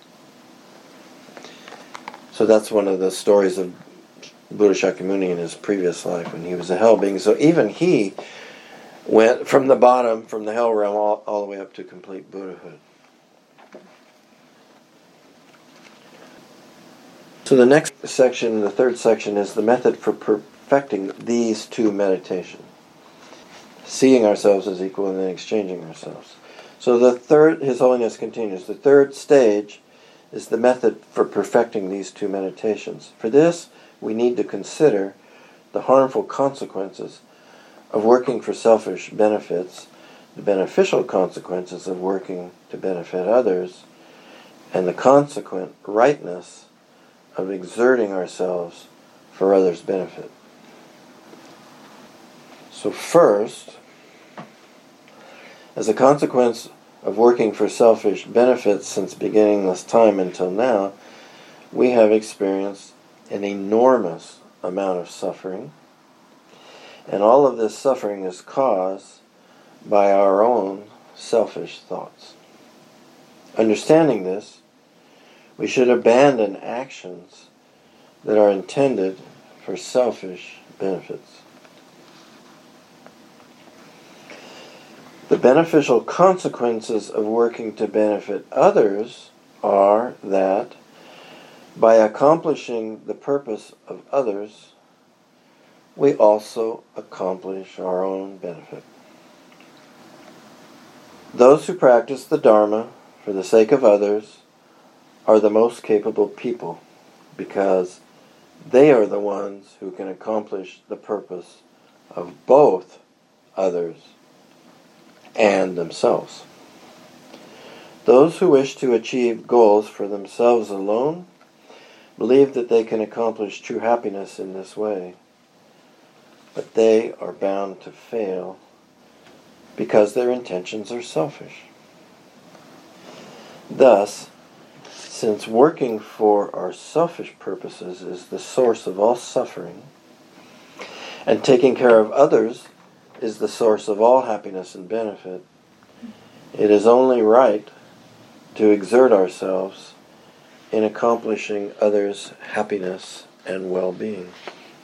So that's one of the stories of Buddha Shakyamuni in his previous life when he was a hell being. So even he went from the bottom, from the hell realm, all, all the way up to complete Buddhahood. So the next section, the third section, is the method for perfecting these two meditations. Seeing ourselves as equal and then exchanging ourselves. So the third, His Holiness continues, the third stage is the method for perfecting these two meditations. For this, we need to consider the harmful consequences of working for selfish benefits, the beneficial consequences of working to benefit others, and the consequent rightness of exerting ourselves for others' benefit. So first, as a consequence of working for selfish benefits since beginningless time until now, we have experienced an enormous amount of suffering, and all of this suffering is caused by our own selfish thoughts. Understanding this, we should abandon actions that are intended for selfish benefits. The beneficial consequences of working to benefit others are that by accomplishing the purpose of others, we also accomplish our own benefit. Those who practice the Dharma for the sake of others are the most capable people because they are the ones who can accomplish the purpose of both others and themselves. Those who wish to achieve goals for themselves alone believe that they can accomplish true happiness in this way, but they are bound to fail because their intentions are selfish. Thus, since working for our selfish purposes is the source of all suffering, and taking care of others is the source of all happiness and benefit, it is only right to exert ourselves in accomplishing others' happiness and well-being.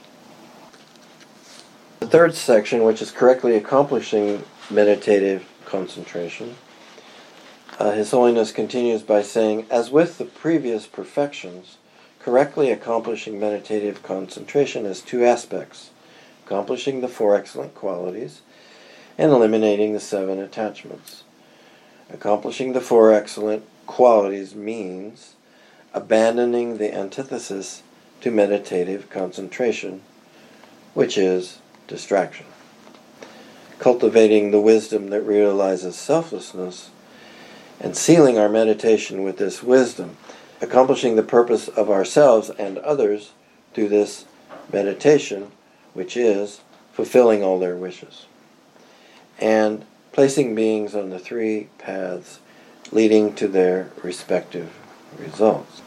The third section, which is correctly accomplishing meditative concentration, uh, His Holiness continues by saying, as with the previous perfections, correctly accomplishing meditative concentration has two aspects: accomplishing the four excellent qualities and eliminating the seven attachments. Accomplishing the four excellent qualities means abandoning the antithesis to meditative concentration, which is distraction. Cultivating the wisdom that realizes selflessness and sealing our meditation with this wisdom, accomplishing the purpose of ourselves and others through this meditation, which is fulfilling all their wishes, and placing beings on the three paths leading to their respective results.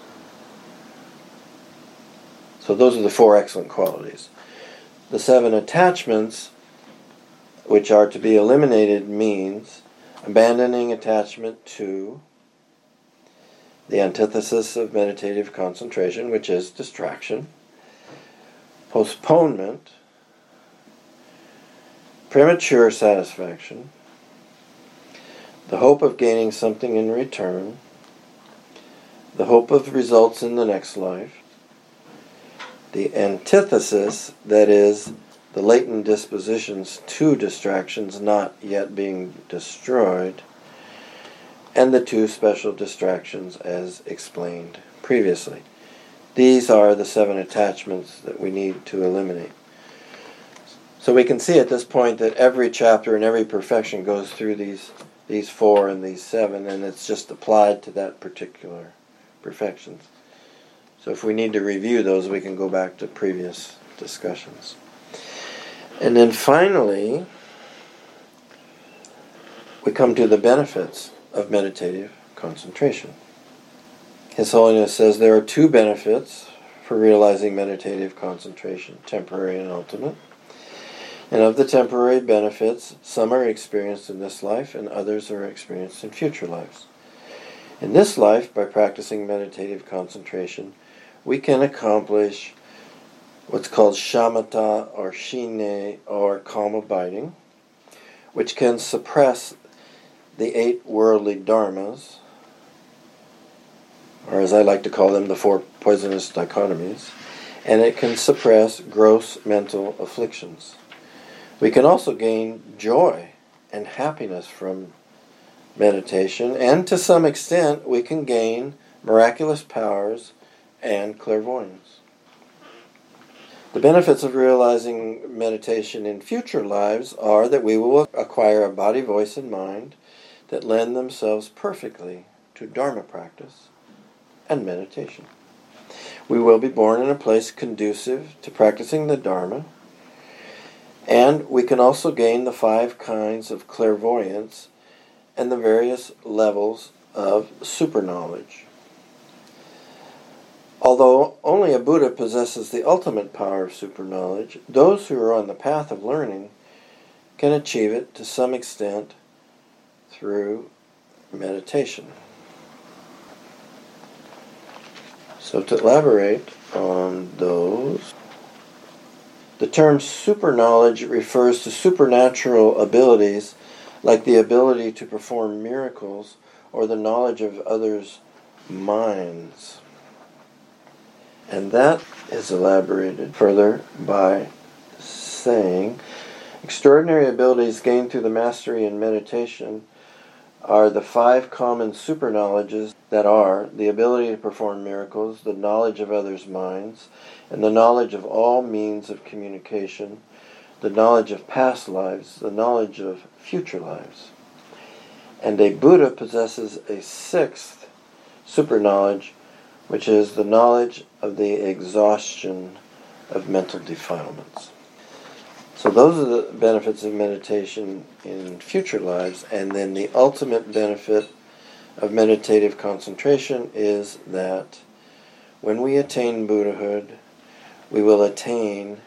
So those are the four excellent qualities. The seven attachments, which are to be eliminated, means abandoning attachment to the antithesis of meditative concentration, which is distraction, postponement, premature satisfaction, the hope of gaining something in return, the hope of results in the next life, the antithesis, that is, the latent dispositions to distractions not yet being destroyed, and the two special distractions as explained previously. These are the seven attachments that we need to eliminate. So we can see at this point that every chapter and every perfection goes through these these four and these seven, and it's just applied to that particular perfections. So if we need to review those, we can go back to previous discussions. And then finally, we come to the benefits of meditative concentration. His Holiness says there are two benefits for realizing meditative concentration, temporary and ultimate. And of the temporary benefits, some are experienced in this life and others are experienced in future lives. In this life, by practicing meditative concentration, we can accomplish what's called shamatha or shine or calm abiding, which can suppress the eight worldly dharmas, or as I like to call them, the four poisonous dichotomies, and it can suppress gross mental afflictions. We can also gain joy and happiness from meditation, and to some extent we can gain miraculous powers and clairvoyance. The benefits of realizing meditation in future lives are that we will acquire a body, voice, and mind that lend themselves perfectly to Dharma practice and meditation. We will be born in a place conducive to practicing the Dharma, and we can also gain the five kinds of clairvoyance and the various levels of superknowledge. Although only a Buddha possesses the ultimate power of superknowledge, those who are on the path of learning can achieve it to some extent through meditation. So to elaborate on those, the term superknowledge refers to supernatural abilities like the ability to perform miracles or the knowledge of others' minds. And that is elaborated further by saying, extraordinary abilities gained through the mastery in meditation are the five common superknowledges that are the ability to perform miracles, the knowledge of others' minds, and the knowledge of all means of communication, the knowledge of past lives, the knowledge of future lives. And a Buddha possesses a sixth superknowledge, which is the knowledge of the exhaustion of mental defilements. So those are the benefits of meditation in future lives, and then the ultimate benefit of meditative concentration is that when we attain Buddhahood, we will attain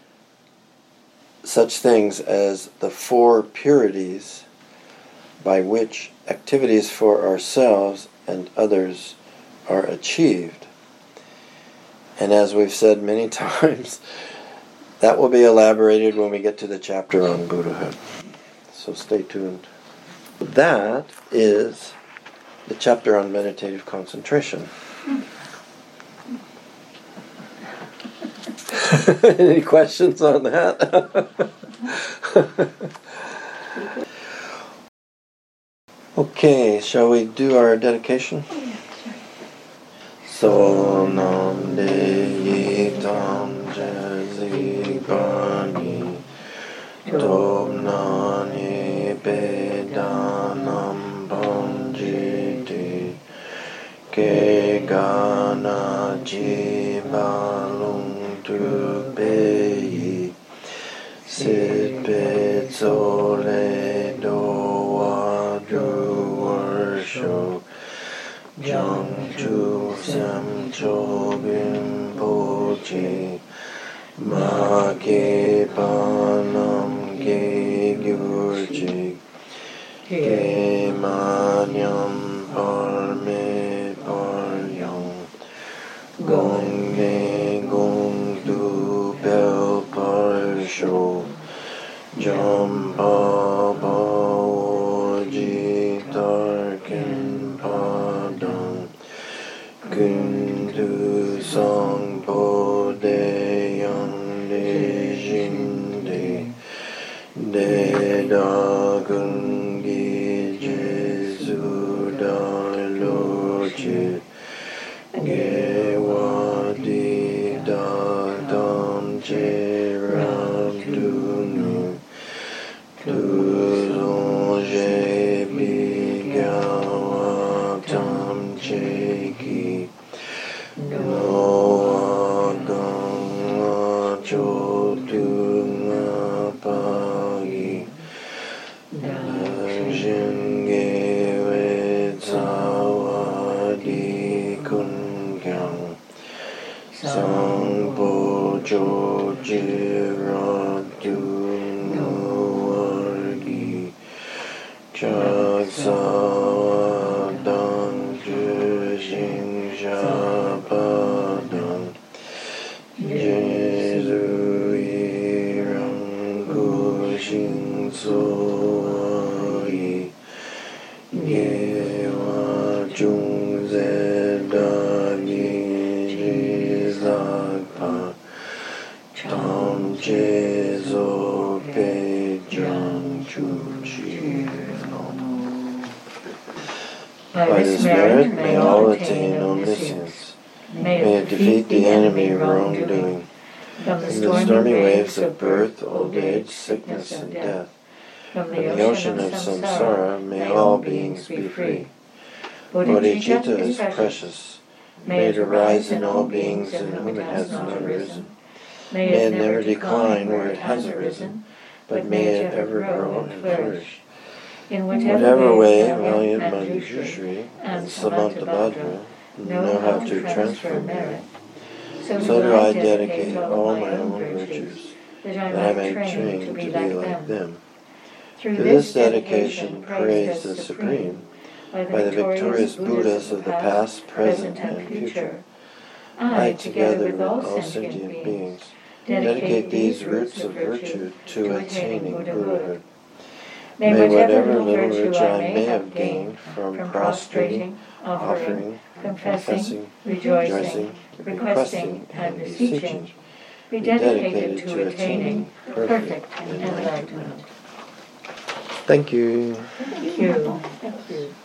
such things as the four purities by which activities for ourselves and others are achieved. And as we've said many times, that will be elaborated when we get to the chapter on Buddhahood. So stay tuned. That is the chapter on meditative concentration. Any questions on that? Okay, shall we do our dedication? So nam de yi tam je zi bani tom nani pe danam panjiti ke gana jibalung tu pe sit pe zole do wa du warsho Jang chu sam cho bin po chi ma ke pa nam ke gyur chi ke manyam parme paryam gong ne gong du pel parsho jam pa pa oji tarkin padam kun tu sang po de yang de jin de de da gun gi jesu da lo chi ge wa di da dam che ram du nu tu zong je bi ga wa tam che ki no gong cho tu nga pa gi jin ge we za wa di kun kyang sang bo jo ji ra du no war gi chak sa wa dang ju jing ja pa dang jesu yi rang gu xing so yi ge wa chung ze da yi ji za pa tam che zo pe jang chu chi By this merit may all attain omniscience. May it defeat the enemy of wrongdoing. From the From the stormy waves of birth, old age, sickness, and death, from from the ocean of samsara, may all beings be free. Bodhicitta is precious. May it arise in all beings in whom it has not arisen. May it never decline where it has arisen, but may it ever grow and flourish. In Whatever way valiant Manjushri and Samantabhadra know how to transfer merit, so do I dedicate all my own virtues, that I may train to be like them. Through this dedication, praise the Supreme, by the victorious Buddhas of the past, present, and future, I, together with all sentient beings, dedicate these roots of virtue to attaining Buddhahood. May whatever little virtue I may have gained from prostrating, offering, confessing, rejoicing, requesting, and beseeching, be dedicated to attaining perfect enlightenment. Thank you. Thank you. Thank you.